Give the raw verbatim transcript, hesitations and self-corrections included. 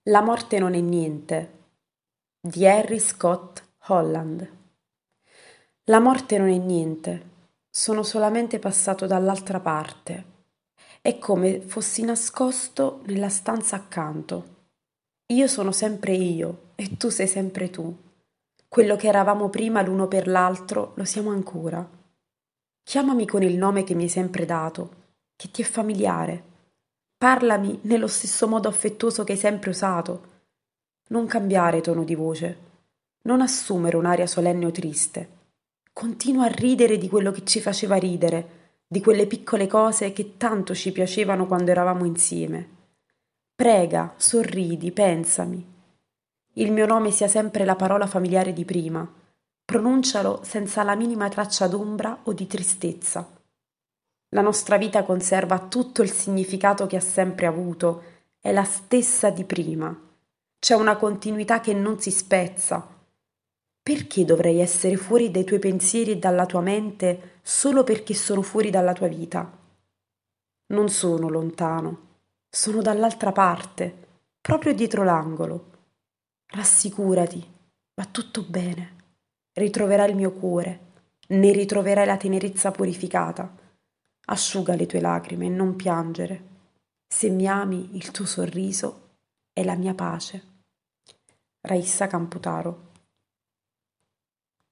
La morte non è niente di Harry Scott Holland. La morte non è niente, sono solamente passato dall'altra parte. È come fossi nascosto nella stanza accanto. Io sono sempre io e tu sei sempre tu. Quello che eravamo prima l'uno per l'altro lo siamo ancora. Chiamami con il nome che mi hai sempre dato, che ti è familiare. Parlami nello stesso modo affettuoso che hai sempre usato. Non cambiare tono di voce, non assumere un'aria solenne o triste. Continua a ridere di quello che ci faceva ridere, di quelle piccole cose che tanto ci piacevano quando eravamo insieme. Prega, sorridi, pensami. Il mio nome sia sempre la parola familiare di prima. Pronuncialo senza la minima traccia d'ombra o di tristezza. La nostra vita conserva tutto il significato che ha sempre avuto, è la stessa di prima. C'è una continuità che non si spezza. Perché dovrei essere fuori dai tuoi pensieri e dalla tua mente solo perché sono fuori dalla tua vita? Non sono lontano, sono dall'altra parte, proprio dietro l'angolo. Rassicurati, va tutto bene. Ritroverai il mio cuore, ne ritroverai la tenerezza purificata. Asciuga le tue lacrime e non piangere. Se mi ami, il tuo sorriso è la mia pace. Raissa Camputaro.